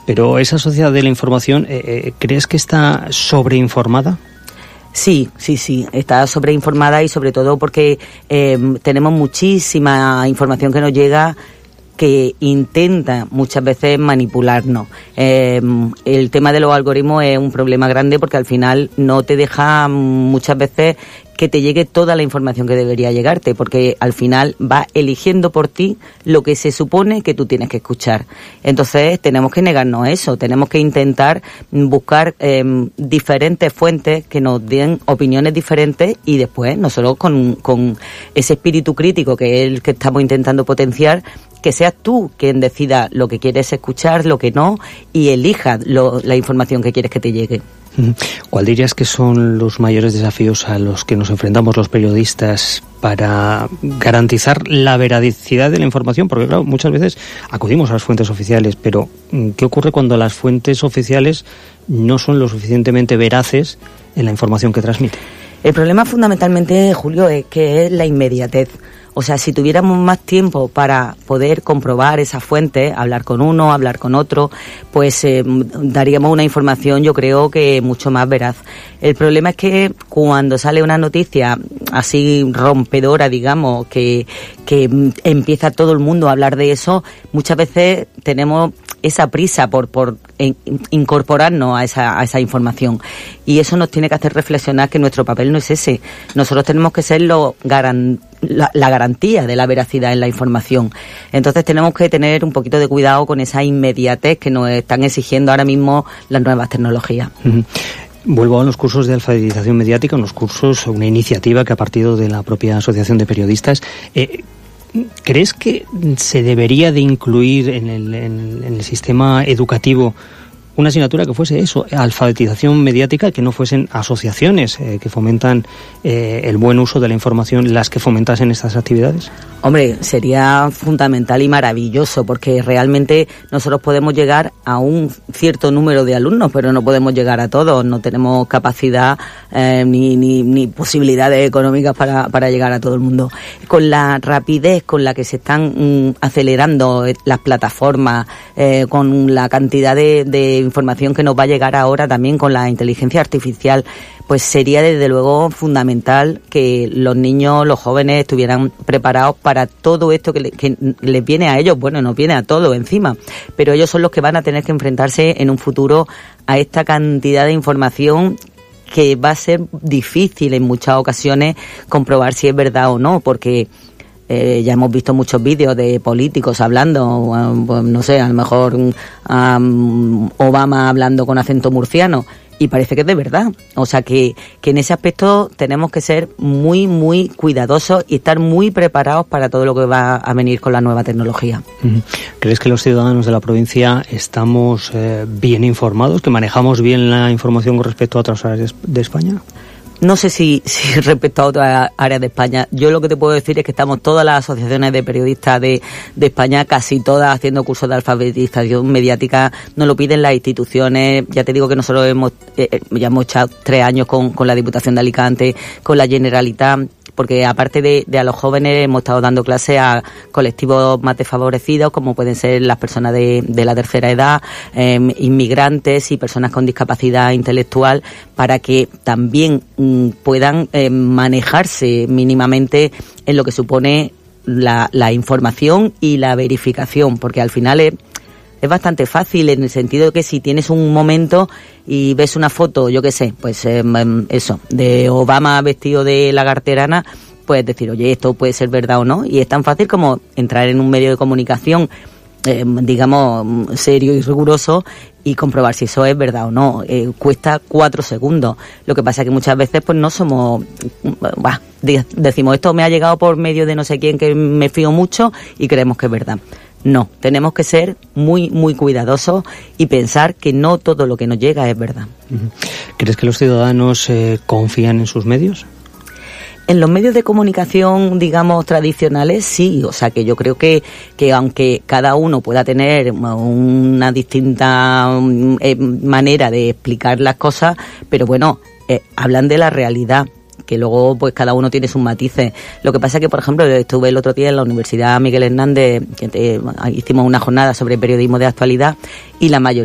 Pero esa sociedad de la información, ¿crees que está sobreinformada? Sí, está sobreinformada y sobre todo porque tenemos muchísima información que nos llega que intenta muchas veces manipularnos. El tema de los algoritmos es un problema grande porque al final no te deja muchas veces que te llegue toda la información que debería llegarte, porque al final va eligiendo por ti lo que se supone que tú tienes que escuchar. Entonces tenemos que negarnos a eso, tenemos que intentar buscar diferentes fuentes que nos den opiniones diferentes y después nosotros con ese espíritu crítico que es el que estamos intentando potenciar, que seas tú quien decida lo que quieres escuchar, lo que no, y elijas la información que quieres que te llegue. ¿Cuál dirías que son los mayores desafíos a los que nos enfrentamos los periodistas para garantizar la veracidad de la información? Porque claro, muchas veces acudimos a las fuentes oficiales, pero ¿qué ocurre cuando las fuentes oficiales no son lo suficientemente veraces en la información que transmiten? El problema fundamentalmente, Julio, es que es la inmediatez. O sea, si tuviéramos más tiempo para poder comprobar esas fuentes, hablar con uno, hablar con otro, pues daríamos una información, yo creo, que mucho más veraz. El problema es que cuando sale una noticia así rompedora, digamos, que empieza todo el mundo a hablar de eso, muchas veces tenemos esa prisa por incorporarnos a esa información. Y eso nos tiene que hacer reflexionar que nuestro papel no es ese. Nosotros tenemos que ser la garantía de la veracidad en la información. Entonces tenemos que tener un poquito de cuidado con esa inmediatez que nos están exigiendo ahora mismo las nuevas tecnologías. Uh-huh. Vuelvo a los cursos de alfabetización mediática, unos cursos, una iniciativa que ha partido de la propia Asociación de Periodistas. ¿Crees que se debería de incluir en el sistema educativo una asignatura que fuese eso, alfabetización mediática, que no fuesen asociaciones que fomentan el buen uso de la información las que fomentasen estas actividades? Hombre, sería fundamental y maravilloso, porque realmente nosotros podemos llegar a un cierto número de alumnos, pero no podemos llegar a todos, no tenemos capacidad ni posibilidades económicas para llegar a todo el mundo. Con la rapidez con la que se están acelerando las plataformas, con la cantidad de información que nos va a llegar ahora también con la inteligencia artificial, pues sería desde luego fundamental que los niños, los jóvenes estuvieran preparados para todo esto que les viene a ellos. Bueno, nos viene a todos encima, pero ellos son los que van a tener que enfrentarse en un futuro a esta cantidad de información que va a ser difícil en muchas ocasiones comprobar si es verdad o no, porque ya hemos visto muchos vídeos de políticos hablando, pues no sé, a lo mejor Obama hablando con acento murciano, y parece que es de verdad. O sea que en ese aspecto tenemos que ser muy, muy cuidadosos y estar muy preparados para todo lo que va a venir con la nueva tecnología. ¿Crees que los ciudadanos de la provincia estamos bien informados, que manejamos bien la información con respecto a otras áreas de España? No sé si respecto a otras áreas de España, yo lo que te puedo decir es que estamos todas las asociaciones de periodistas de España, casi todas haciendo cursos de alfabetización mediática, nos lo piden las instituciones. Ya te digo que nosotros ya hemos echado 3 años con la Diputación de Alicante, con la Generalitat, porque aparte de a los jóvenes hemos estado dando clases a colectivos más desfavorecidos, como pueden ser las personas de la tercera edad, inmigrantes y personas con discapacidad intelectual, para que también puedan manejarse mínimamente en lo que supone la información y la verificación, porque al final es bastante fácil, en el sentido de que si tienes un momento y ves una foto, yo qué sé, pues eso, de Obama vestido de lagarterana, puedes decir, oye, esto puede ser verdad o no, y es tan fácil como entrar en un medio de comunicación, digamos, serio y riguroso, y comprobar si eso es verdad o no. Cuesta 4 segundos. Lo que pasa es que muchas veces pues no somos... decimos, esto me ha llegado por medio de no sé quién que me fío mucho y creemos que es verdad. No, tenemos que ser muy, muy cuidadosos y pensar que no todo lo que nos llega es verdad. ¿Crees que los ciudadanos confían en sus medios? En los medios de comunicación, digamos, tradicionales, sí. O sea, que yo creo que aunque cada uno pueda tener una distinta manera de explicar las cosas, pero bueno, hablan de la realidad, que luego pues cada uno tiene sus matices. Lo que pasa es que, por ejemplo, estuve el otro día en la Universidad Miguel Hernández, que hicimos una jornada sobre periodismo de actualidad, y la mayoría